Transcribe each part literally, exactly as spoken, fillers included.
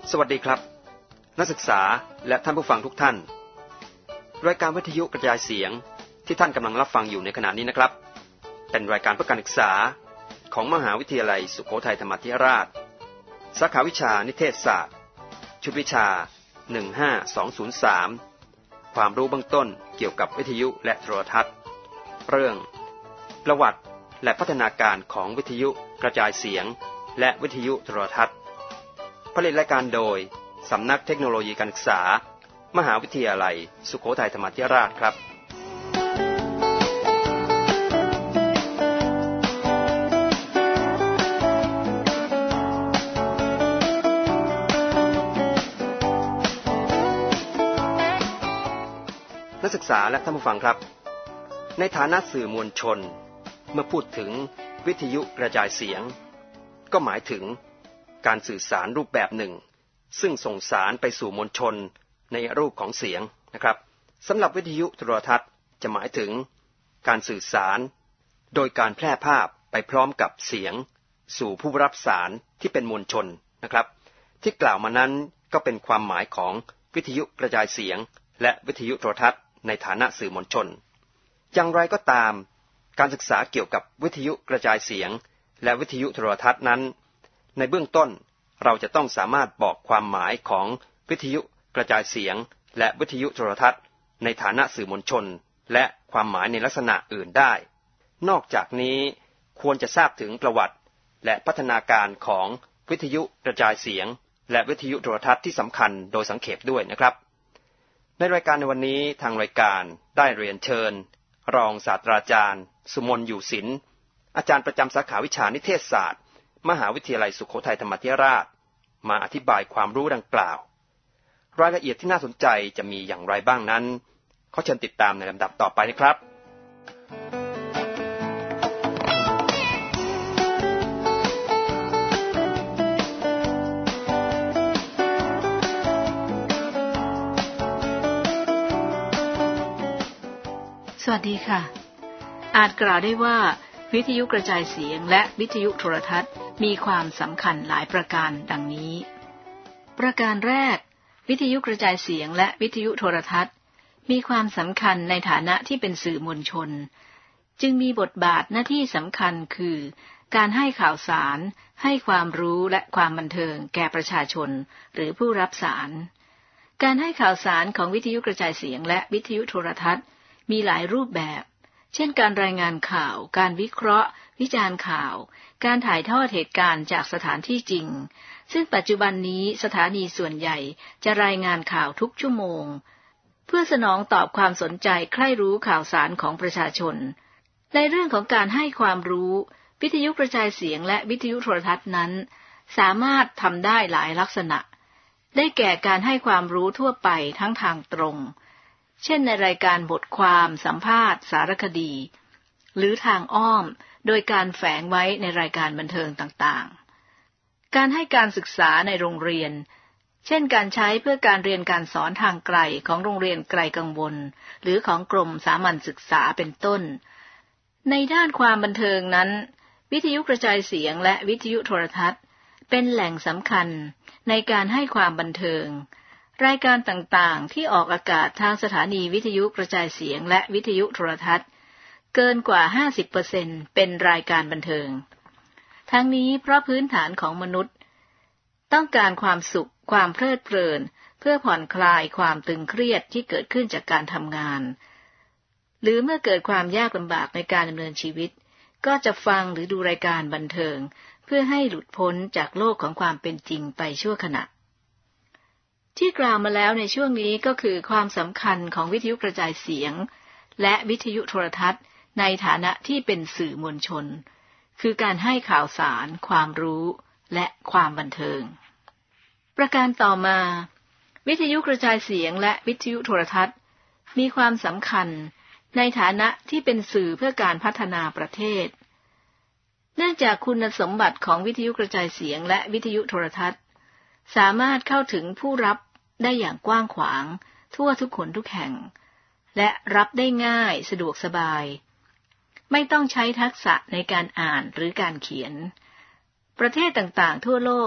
สวัสดีครับนักศึกษาและท่านผู้ฟังทุกท่านรายการวิทยุกระจายเสียงที่ท่านกำลังรับฟังอยู่ในขณะนี้นะครับเป็นรายการเพื่อการศึกษาของมหาวิทยาลัยสุโขทัยธรรมาธิราชสาขาวิชานิเทศศาสตร์ชุดวิชาหนึ่งห้าสองศูนย์สามความรู้เบื้องต้นเกี่ยวกับวิทยุและโทรทัศน์เรื่องประวัติและพัฒนาการของวิทยุกระจายเสียงและวิทยุโทรทัศน์ผลิตรายการโดยสำนักเทคโนโลยีการศึกษามหาวิทยาลัยสุโขทัยธรรมาธิราชครับนักศึกษาและท่านผู้ฟังครับในฐานะสื่อมวลชนเมื่อพูดถึงวิทยุกระจายเสียงก็หมายถึงการสื่อสารรูปแบบหนึ่งซึ่งส่งสารไปสู่มวลชนในรูปของเสียงนะครับสำหรับวิทยุโทรทัศน์จะหมายถึงการสื่อสารโดยการแพร่ภาพไปพร้อมกับเสียงสู่ผู้รับสารที่เป็นมวลชนนะครับที่กล่าวมานั้นก็เป็นความหมายของวิทยุกระจายเสียงและวิทยุโทรทัศน์ในฐานะสื่อมวลชนอย่างไรก็ตามการศึกษาเกี่ยวกับวิทยุกระจายเสียงและวิทยุโทรทัศน์นั้นในเบื้องต้นเราจะต้องสามารถบอกความหมายของวิทยุกระจายเสียงและวิทยุโทรทัศน์ในฐานะสื่อมวลชนและความหมายในลักษณะอื่นได้นอกจากนี้ควรจะทราบถึงประวัติและพัฒนาการของวิทยุกระจายเสียงและวิทยุโทรทัศน์ที่สำคัญโดยสังเขปด้วยนะครับในรายการในวันนี้ทางรายการได้เรียนเชิญรองศาสตราจารย์สุมนอยู่ศิลป์อาจารย์ประจำสาขาวิชานิเทศศาสตร์มหาวิทยาลัยสุโขทัยธรรมาธิราชมาอธิบายความรู้ดังกล่าวรายละเอียดที่น่าสนใจจะมีอย่างไรบ้างนั้นขอเชิญติดตามในลำดับต่อไปนะครับสวัสดีค่ะอาจกล่าวได้ว่าวิทยุกระจายเสียงและวิทยุโทรทัศน์มีความสำคัญหลายประการดังนี้ประการแรกวิทยุกระจายเสียงและวิทยุโทรทัศน์มีความสำคัญในฐานะที่เป็นสื่อมวลชนจึงมีบทบาทหน้าที่สำคัญคือการให้ข่าวสารให้ความรู้และความบันเทิงแก่ประชาชนหรือผู้รับสารการให้ข่าวสารของวิทยุกระจายเสียงและวิทยุโทรทัศน์มีหลายรูปแบบเช่นการรายงานข่าวการวิเคราะห์วิจารณ์ข่าวการถ่ายทอดเหตุการณ์จากสถานที่จริงซึ่งปัจจุบันนี้สถานีส่วนใหญ่จะรายงานข่าวทุกชั่วโมงเพื่อสนองตอบความสนใจใคร่รู้ข่าวสารของประชาชนในเรื่องของการให้ความรู้วิทยุกระจายเสียงและวิทยุโทรทัศน์นั้นสามารถทำได้หลายลักษณะได้แก่การให้ความรู้ทั่วไปทั้งทางตรงเช่นในรายการบทความสัมภาษณ์สารคดีหรือทางอ้อมโดยการแฝงไว้ในรายการบันเทิงต่างๆการให้การศึกษาในโรงเรียนเช่นการใช้เพื่อการเรียนการสอนทางไกลของโรงเรียนไกลกังวลหรือของกรมสามัญศึกษาเป็นต้นในด้านความบันเทิงนั้นวิทยุกระจายเสียงและวิทยุโทรทัศน์เป็นแหล่งสำคัญในการให้ความบันเทิงรายการต่างๆที่ออกอากาศทางสถานีวิทยุกระจายเสียงและวิทยุโทรทัศน์เกินกว่า ห้าสิบเปอร์เซ็นต์ เป็นรายการบันเทิงทั้งนี้เพราะพื้นฐานของมนุษย์ต้องการความสุขความเพลิดเพลินเพื่อผ่อนคลายความตึงเครียดที่เกิดขึ้นจากการทำงานหรือเมื่อเกิดความยากลำบากในการดำเนินชีวิตก็จะฟังหรือดูรายการบันเทิงเพื่อให้หลุดพ้นจากโลกของความเป็นจริงไปชั่วขณะที่กล่าวมาแล้วในช่วงนี้ก็คือความสำคัญของวิทยุกระจายเสียงและวิทยุโทรทัศน์ในฐานะที่เป็นสื่อมวลชนคือการให้ข่าวสารความรู้และความบันเทิงประการต่อมาวิทยุกระจายเสียงและวิทยุโทรทัศน์มีความสำคัญในฐานะที่เป็นสื่อเพื่อการพัฒนาประเทศเนื่องจากคุณสมบัติของวิทยุกระจายเสียงและวิทยุโทรทัศน์สามารถเข้าถึงผู้รับได้อย่างกว้างขวางทั่วทุกคนทุกแห่งและรับได้ง่ายสะดวกสบายไม่ต้องใช้ทักษะในการอ่านหรือการเขียนประเทศต่างๆทั่วโลก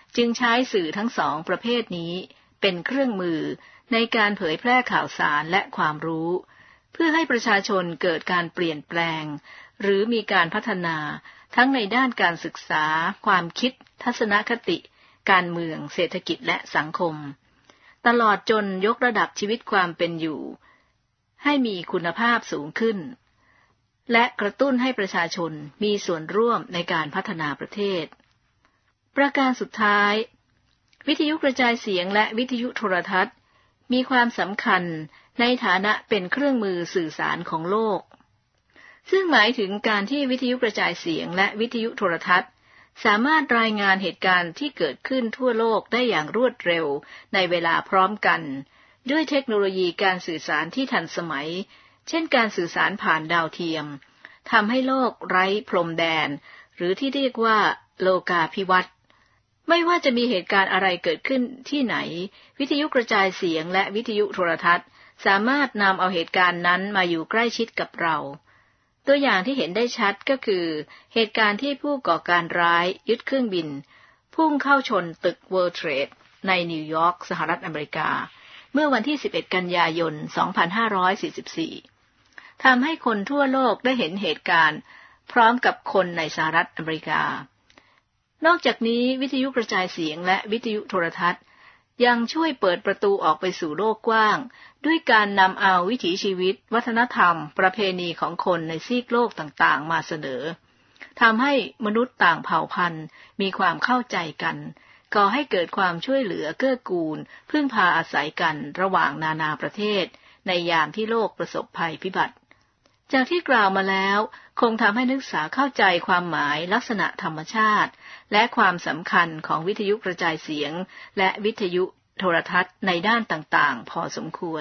จึงใช้สื่อทั้งสองประเภทนี้เป็นเครื่องมือในการเผยแพร่ข่าวสารและความรู้เพื่อให้ประชาชนเกิดการเปลี่ยนแปลงหรือมีการพัฒนาทั้งในด้านการศึกษาความคิดทัศนคติการเมืองเศรษฐกิจและสังคมตลอดจนยกระดับชีวิตความเป็นอยู่ให้มีคุณภาพสูงขึ้นและกระตุ้นให้ประชาชนมีส่วนร่วมในการพัฒนาประเทศประการสุดท้ายวิทยุกระจายเสียงและวิทยุโทรทัศน์มีความสำคัญในฐานะเป็นเครื่องมือสื่อสารของโลกซึ่งหมายถึงการที่วิทยุกระจายเสียงและวิทยุโทรทัศน์สามารถรายงานเหตุการณ์ที่เกิดขึ้นทั่วโลกได้อย่างรวดเร็วในเวลาพร้อมกันด้วยเทคโนโลยีการสื่อสารที่ทันสมัยเช่นการสื่อสารผ่านดาวเทียมทำให้โลกไร้พรมแดนหรือที่เรียกว่าโลกาภิวัตน์ไม่ว่าจะมีเหตุการณ์อะไรเกิดขึ้นที่ไหนวิทยุกระจายเสียงและวิทยุโทรทัศน์สามารถนำเอาเหตุการณ์นั้นมาอยู่ใกล้ชิดกับเราตัวอย่างที่เห็นได้ชัดก็คือเหตุการณ์ที่ผู้ก่อการร้ายยึดเครื่องบินพุ่งเข้าชนตึก World Trade ในนิวยอร์กสหรัฐอเมริกาเมื่อวันที่สิบเอ็ดกันยายนสองพันห้าร้อยสี่สิบสี่ทำให้คนทั่วโลกได้เห็นเหตุการณ์พร้อมกับคนในสหรัฐอเมริกานอกจากนี้วิทยุกระจายเสียงและวิทยุโทรทัศน์ยังช่วยเปิดประตูออกไปสู่โลกกว้างด้วยการนำเอาวิถีชีวิตวัฒนธรรมประเพณีของคนในซีกโลกต่างๆมาเสนอทำให้มนุษย์ต่างเผ่าพันธุ์มีความเข้าใจกันก่อให้เกิดความช่วยเหลือเกื้อกูลพึ่งพาอาศัยกันระหว่างนานาประเทศในยามที่โลกประสบภัยพิบัติจากที่กล่าวมาแล้วคงทำให้นักศึกษาเข้าใจความหมายลักษณะธรรมชาติและความสำคัญของวิทยุกระจายเสียงและวิทยุโทรทัศน์ในด้านต่างๆพอสมควร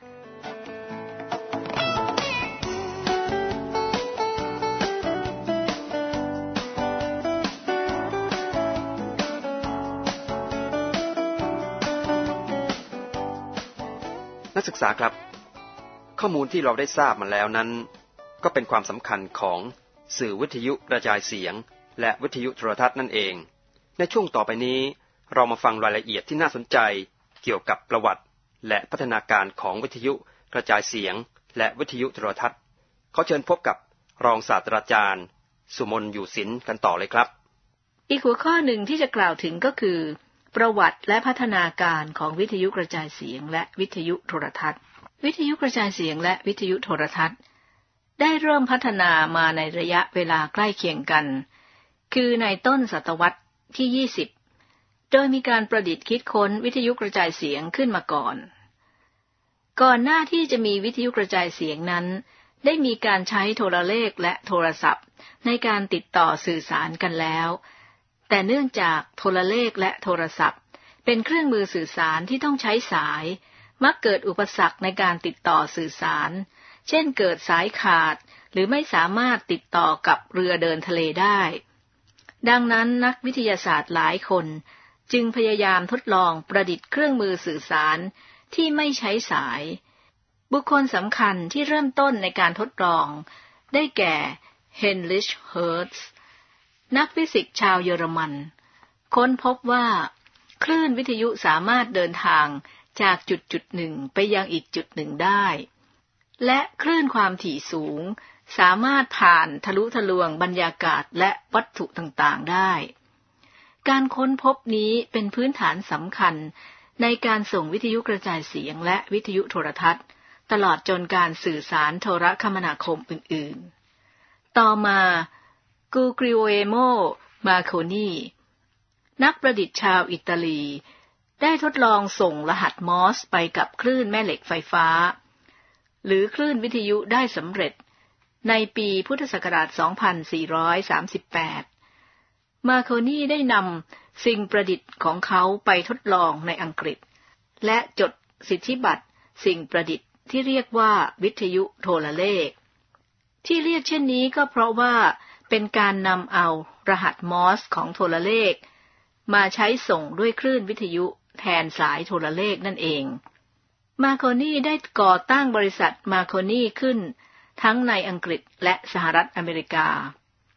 นักศึกษาครับข้อมูลที่เราได้ทราบมาแล้วนั้นก็เป็นความสำคัญของสื่อวิทยุกระจายเสียงและวิทยุโทรทัศน์นั่นเองในช่วงต่อไปนี้เรามาฟังรายละเอียดที่น่าสนใจเกี่ยวกับประวัติและพัฒนาการของวิทยุกระจายเสียงและวิทยุโทรทัศน์ขอเชิญพบกับรองศาสตราจารย์สุมนอยู่ศิลป์กันต่อเลยครับอีกหัวข้อหนึ่งที่จะกล่าวถึงก็คือประวัติและพัฒนาการของวิทยุกระจายเสียงและวิทยุโทรทัศน์วิทยุกระจายเสียงและวิทยุโทรทัศน์ได้เริ่มพัฒนามาในระยะเวลาใกล้เคียงกันคือในต้นศตวรรษที่ยี่สิบโดยมีการประดิษฐ์คิดค้นวิทยุกระจายเสียงขึ้นมาก่อนก่อนหน้าที่จะมีวิทยุกระจายเสียงนั้นได้มีการใช้โทรเลขและโทรศัพท์ในการติดต่อสื่อสารกันแล้วแต่เนื่องจากโทรเลขและโทรศัพท์เป็นเครื่องมือสื่อสารที่ต้องใช้สายมักเกิดอุปสรรคในการติดต่อสื่อสารเช่นเกิดสายขาดหรือไม่สามารถติดต่อกับเรือเดินทะเลได้ดังนั้นนักวิทยาศาสตร์หลายคนจึงพยายามทดลองประดิษฐ์เครื่องมือสื่อสารที่ไม่ใช้สายบุคคลสำคัญที่เริ่มต้นในการทดลองได้แก่เฮนริช เฮิร์ตซ์นักฟิสิกส์ชาวเยอรมันค้นพบว่าคลื่นวิทยุสามารถเดินทางจากจุดจุดหนึ่งไปยังอีกจุดหนึ่งได้และคลื่นความถี่สูงสามารถผ่านทะลุทะลวงบรรยากาศและวัตถุต่างๆได้การค้นพบนี้เป็นพื้นฐานสำคัญในการส่งวิทยุกระจายเสียงและวิทยุโทรทัศน์ตลอดจนการสื่อสารโทรคมนาคมอื่นๆต่อมากูกริโอเอโม มาโคนีนักประดิษฐ์ชาวอิตาลีได้ทดลองส่งรหัสมอร์สไปกับคลื่นแม่เหล็กไฟฟ้าหรือคลื่นวิทยุได้สำเร็จในปีพุทธศักราช สองพันสี่ร้อยสามสิบแปด มาโคนีได้นำสิ่งประดิษฐ์ของเขาไปทดลองในอังกฤษและจดสิทธิบัตรสิ่งประดิษฐ์ที่เรียกว่าวิทยุโทรเลขที่เรียกเช่นนี้ก็เพราะว่าเป็นการนำเอารหัสมอร์สของโทรเลขมาใช้ส่งด้วยคลื่นวิทยุแทนสายโทรเลขนั่นเองมาโคนีได้ก่อตั้งบริษัทมาโคนีขึ้นทั้งในอังกฤษและสหรัฐอเมริกา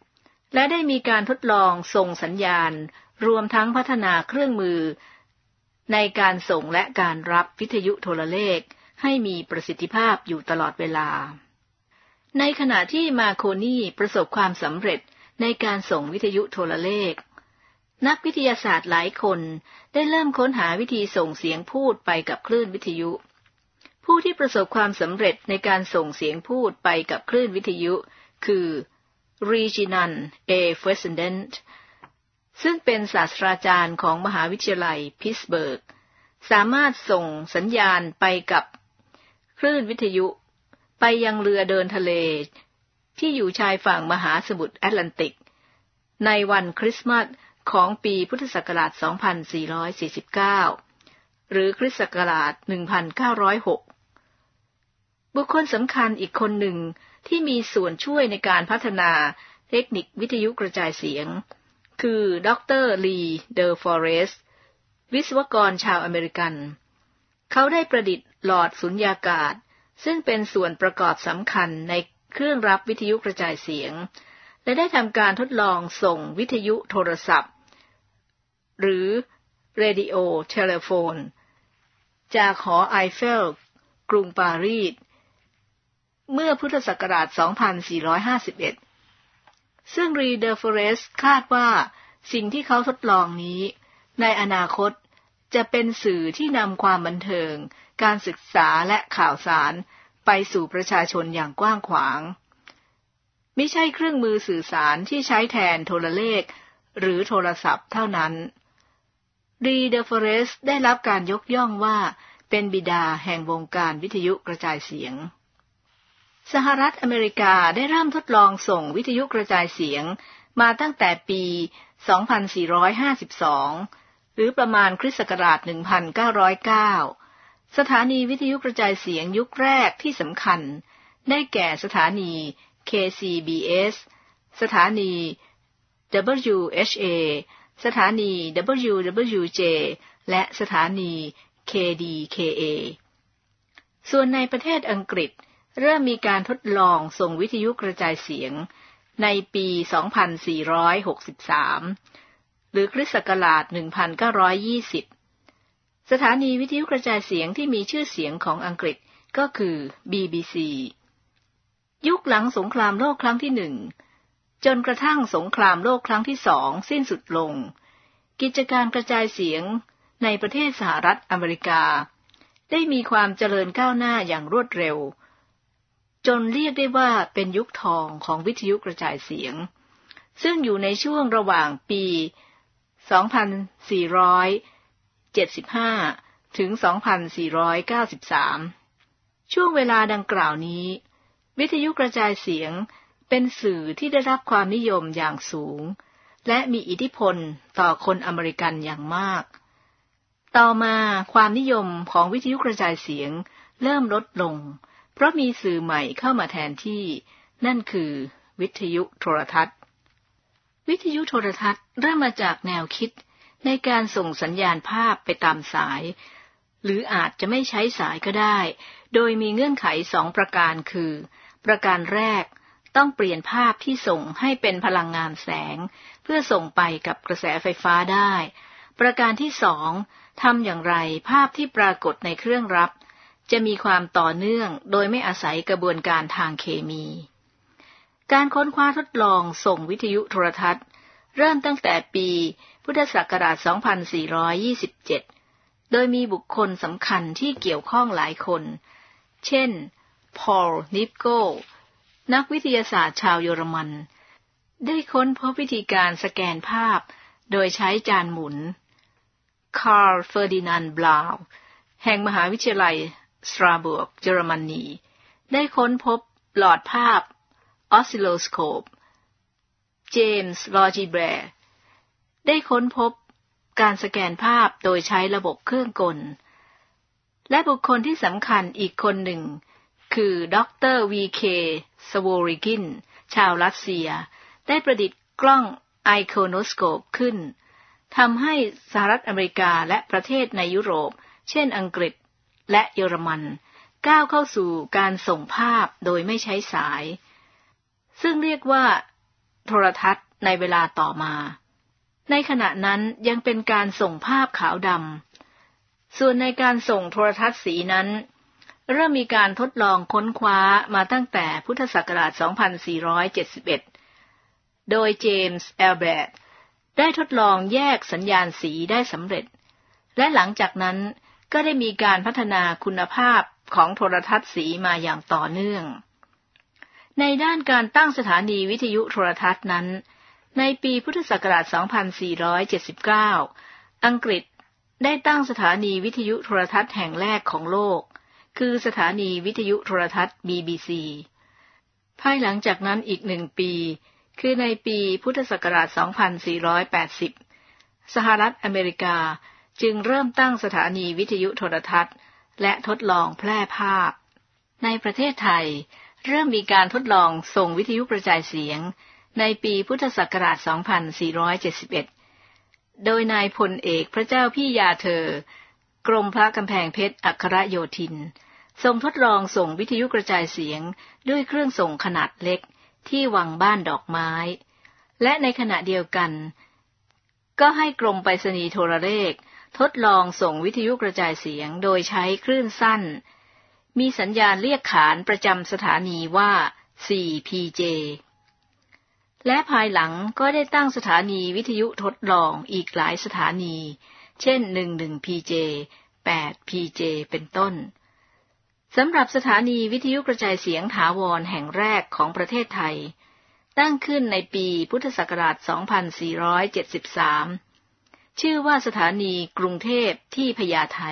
และได้มีการทดลองส่งสัญญาณรวมทั้งพัฒนาเครื่องมือในการส่งและการรับวิทยุโทรเลขให้มีประสิทธิภาพอยู่ตลอดเวลาในขณะที่มาโคนี่ประสบความสำเร็จในการส่งวิทยุโทรเลขนักวิทยาศาสตร์หลายคนได้เริ่มค้นหาวิธีส่งเสียงพูดไปกับคลื่นวิทยุผู้ที่ประสบความสำเร็จในการส่งเสียงพูดไปกับคลื่นวิทยุคือรีจินัน เอ เฟสเซนเดนต์ซึ่งเป็นศาสตราจารย์ของมหาวิทยาลัยพิตต์สเบิร์กสามารถส่งสัญญาณไปกับคลื่นวิทยุไปยังเรือเดินทะเลที่อยู่ชายฝั่งมหาสมุทรแอตแลนติกในวันคริสต์มาสของปีพุทธศักราช สองพันสี่ร้อยสี่สิบเก้า หรือคริสต์ศักราช หนึ่งพันเก้าร้อยหก บุคคลสำคัญอีกคนหนึ่งที่มีส่วนช่วยในการพัฒนาเทคนิควิทยุกระจายเสียงคือดร.ลีเดอฟอเรสต์วิศวกรชาวอเมริกันเขาได้ประดิษฐ์หลอดสุญญากาศซึ่งเป็นส่วนประกอบสำคัญในเครื่องรับวิทยุกระจายเสียงและได้ทำการทดลองส่งวิทยุโทรศัพท์หรือ Radio Telephone จากหอไอเฟลกรุงปารีสเมื่อพุทธศักราช สองพันสี่ร้อยห้าสิบเอ็ด ซึ่งรีเดอฟอเรสต์คาดว่าสิ่งที่เขาทดลองนี้ในอนาคตจะเป็นสื่อที่นำความบันเทิงการศึกษาและข่าวสารไปสู่ประชาชนอย่างกว้างขวางไม่ใช่เครื่องมือสื่อสารที่ใช้แทนโทรเลขหรือโทรศัพท์เท่านั้นรีเดอฟอเรสต์ได้รับการยกย่องว่าเป็นบิดาแห่งวงการวิทยุกระจายเสียงสหรัฐอเมริกาได้เริ่มทดลองส่งวิทยุกระจายเสียงมาตั้งแต่ปี สองพันสี่ร้อยห้าสิบสอง หรือประมาณคริสต์ศักราช หนึ่งพันเก้าร้อยเก้า สถานีวิทยุกระจายเสียงยุคแรกที่สำคัญได้แก่สถานี เค ซี บี เอส สถานี ดับเบิลยู เอช เอ สถานี ดับเบิลยู ดับเบิลยู เจ และสถานี เค ดี เค เอ ส่วนในประเทศอังกฤษเริ่มมีการทดลองส่งวิทยุกระจายเสียงในปี สองพันสี่ร้อยหกสิบสาม หรือคริสต์ศักราช หนึ่งพันเก้าร้อยยี่สิบ สถานีวิทยุกระจายเสียงที่มีชื่อเสียงของอังกฤษก็คือ บี บี ซี ยุคหลังสงครามโลกครั้งที่หนึ่งจนกระทั่งสงครามโลกครั้งที่สองสิ้นสุดลงกิจการกระจายเสียงในประเทศสหรัฐอเมริกาได้มีความเจริญก้าวหน้าอย่างรวดเร็วจนเรียกได้ว่าเป็นยุคทองของวิทยุกระจายเสียงซึ่งอยู่ในช่วงระหว่างปี สองพันสี่ร้อยเจ็ดสิบห้า ถึง สองพันสี่ร้อยเก้าสิบสาม ช่วงเวลาดังกล่าวนี้วิทยุกระจายเสียงเป็นสื่อที่ได้รับความนิยมอย่างสูงและมีอิทธิพลต่อคนอเมริกันอย่างมากต่อมาความนิยมของวิทยุกระจายเสียงเริ่มลดลงเพราะมีสื่อใหม่เข้ามาแทนที่นั่นคือวิทยุโทรทัศน์วิทยุโทรทัศน์เริ่มมาจากแนวคิดในการส่งสัญญาณภาพไปตามสายหรืออาจจะไม่ใช้สายก็ได้โดยมีเงื่อนไขสองประการคือประการแรกต้องเปลี่ยนภาพที่ส่งให้เป็นพลังงานแสงเพื่อส่งไปกับกระแสไฟฟ้าได้ประการที่สองทำอย่างไรภาพที่ปรากฏในเครื่องรับจะมีความต่อเนื่องโดยไม่อาศัยกระบวนการทางเคมีการค้นคว้าทดลองส่งวิทยุโทรทัศน์เริ่มตั้งแต่ปีพุทธศักราช สองพันสี่ร้อยยี่สิบเจ็ด โดยมีบุคคลสำคัญที่เกี่ยวข้องหลายคนเช่นพอล นิปโกนักวิทยาศาสตร์ชาวเยอรมันได้ค้นพบวิธีการสแกนภาพโดยใช้จานหมุนคาร์ล เฟอร์ดินานด์ บลาวแห่งมหาวิทยาลัยสตราสบูร์กเยอรมนีได้ค้นพบหลอดภาพออสซิลโลสโคปเจมส์ ลอจิแบร์ได้ค้นพบการสแกนภาพโดยใช้ระบบเครื่องกลและบุคคลที่สำคัญอีกคนหนึ่งคือดร วี เค สโวริกินชาวรัสเซียได้ประดิษฐ์กล้องไอโคโนสโคปขึ้นทำให้สหรัฐอเมริกาและประเทศในยุโรปเช่นอังกฤษและเยอรมันก้าวเข้าสู่การส่งภาพโดยไม่ใช้สายซึ่งเรียกว่าโทรทัศน์ในเวลาต่อมาในขณะนั้นยังเป็นการส่งภาพขาวดำส่วนในการส่งโทรทัศน์สีนั้นเริ่มมีการทดลองค้นคว้ามาตั้งแต่พุทธศักราช สองพันสี่ร้อยเจ็ดสิบเอ็ด โดยเจมส์ แอลเบิร์ตได้ทดลองแยกสัญญาณสีได้สำเร็จและหลังจากนั้นก็ได้มีการพัฒนาคุณภาพของโทรทัศน์สีมาอย่างต่อเนื่องในด้านการตั้งสถานีวิทยุโทรทัศน์นั้นในปีพุทธศักราช สองพันสี่ร้อยเจ็ดสิบเก้า อังกฤษได้ตั้งสถานีวิทยุโทรทัศน์แห่งแรกของโลกคือสถานีวิทยุโทรทัศน์ บี บี ซี ภายหลังจากนั้นอีกหนึ่งปีคือในปีพุทธศักราช สองพันสี่ร้อยแปดสิบ สหรัฐอเมริกาจึงเริ่มตั้งสถานีวิทยุโทรทัศน์และทดลองแพร่ภาพในประเทศไทยเริ่มมีการทดลองส่งวิทยุกระจายเสียงในปีพุทธศักราช สองพันสี่ร้อยเจ็ดสิบเอ็ด โดยนายพลเอกพระเจ้าพี่ยาเธอกรมพระกำแพงเพชรอัครโยธินทรงทดลองส่งวิทยุกระจายเสียงด้วยเครื่องส่งขนาดเล็กที่วังบ้านดอกไม้และในขณะเดียวกันก็ให้กรมไปรษณีย์โทรเลขทดลองส่งวิทยุกระจายเสียงโดยใช้คลื่นสั้นมีสัญญาณเรียกขานประจำสถานีว่า โฟร์ พี เจ และภายหลังก็ได้ตั้งสถานีวิทยุทดลองอีกหลายสถานีเช่น สิบเอ็ด พี เจ แปด พี เจ เป็นต้นสำหรับสถานีวิทยุกระจายเสียงถาวรแห่งแรกของประเทศไทยตั้งขึ้นในปีพุทธศักราช สองพันสี่ร้อยเจ็ดสิบสาม ชื่อว่าสถานีกรุงเทพที่พญาไท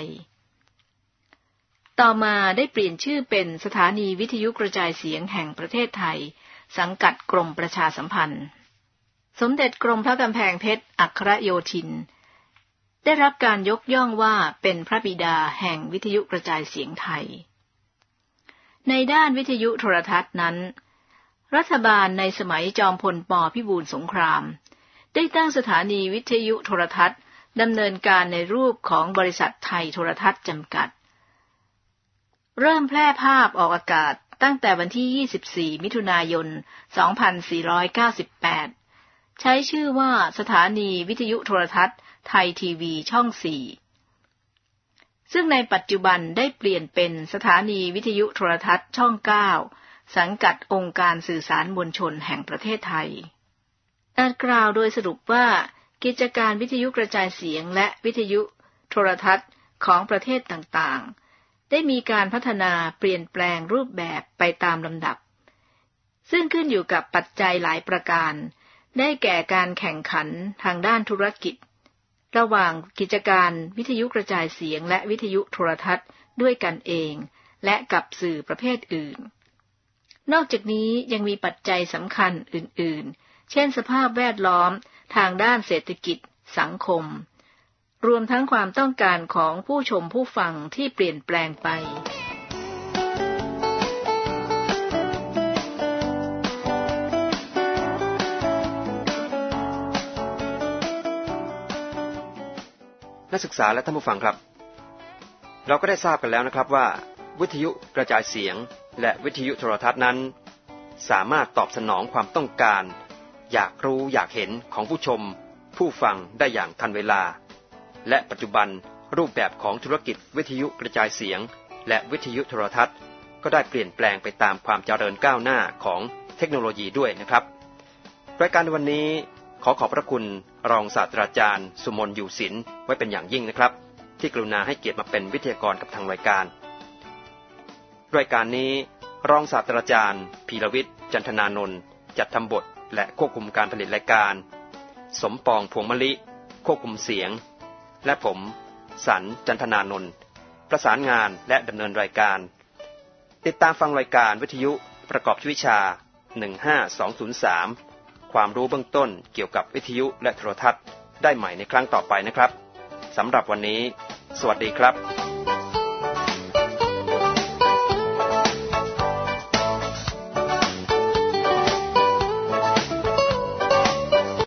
ต่อมาได้เปลี่ยนชื่อเป็นสถานีวิทยุกระจายเสียงแห่งประเทศไทยสังกัดกรมประชาสัมพันธ์สมเด็จกรมพระกำแพงเพชรอัครโยธินได้รับการยกย่องว่าเป็นพระบิดาแห่งวิทยุกระจายเสียงไทยในด้านวิทยุโทรทัศน์นั้นรัฐบาลในสมัยจอมพลป.พิบูลสงครามได้ตั้งสถานีวิทยุโทรทัศน์ดำเนินการในรูปของบริษัทไทยโทรทัศน์จำกัดเริ่มแพร่ภาพออกอากาศตั้งแต่วันที่ ยี่สิบสี่ มิถุนายน สองพันสี่ร้อยเก้าสิบแปด ใช้ชื่อว่าสถานีวิทยุโทรทัศน์ไทยทีวีช่อง สี่ ซึ่งในปัจจุบันได้เปลี่ยนเป็นสถานีวิทยุโทรทัศน์ช่อง เก้า สังกัดองค์การสื่อสารมวลชนแห่งประเทศไทยอาจกล่าวโดยสรุปว่ากิจการวิทยุกระจายเสียงและวิทยุโทรทัศน์ของประเทศต่างๆได้มีการพัฒนาเปลี่ยนแปลงรูปแบบไปตามลำดับซึ่งขึ้นอยู่กับปัจจัยหลายประการได้แก่การแข่งขันทางด้านธุรกิจระหว่างกิจการวิทยุกระจายเสียงและวิทยุโทรทัศน์ด้วยกันเองและกับสื่อประเภทอื่นนอกจากนี้ยังมีปัจจัยสำคัญอื่นๆเช่นสภาพแวดล้อมทางด้านเศรษฐกิจสังคมรวมทั้งความต้องการของผู้ชมผู้ฟังที่เปลี่ยนแปลงไปนักศึกษาและท่านผู้ฟังครับเราก็ได้ทราบกันแล้วนะครับว่าวิทยุกระจายเสียงและวิทยุโทรทัศน์นั้นสามารถตอบสนองความต้องการอยากรู้อยากเห็นของผู้ชมผู้ฟังได้อย่างทันเวลาและปัจจุบันรูปแบบของธุรกิจวิทยุกระจายเสียงและวิทยุโทรทัศน์ก็ได้เปลี่ยนแปลงไปตามความเจริญก้าวหน้าของเทคโนโลยีด้วยนะครับรายการวันนี้ขอขอบพระคุณรองศาสตราจารย์สุมนต์อยู่ศิลป์ไว้เป็นอย่างยิ่งนะครับที่กรุณาให้เกียรติมาเป็นวิทยากรกับทางรายการรายการนี้รองศาสตราจารย์พีรวิทย์จันทนานนท์จัดทำบทและควบคุมการผลิตรายการสมปองพวงมะลิควบคุมเสียงและผมสันจันทนานนท์ประสานงานและดำเนินรายการติดตามฟังรายการวิทยุประกอบวิชาหนึ่งห้าสองศูนย์สามความรู้เบื้องต้นเกี่ยวกับวิทยุและโทรทัศน์ได้ใหม่ในครั้งต่อไปนะครับสำหรับวันนี้สวัสดีครับ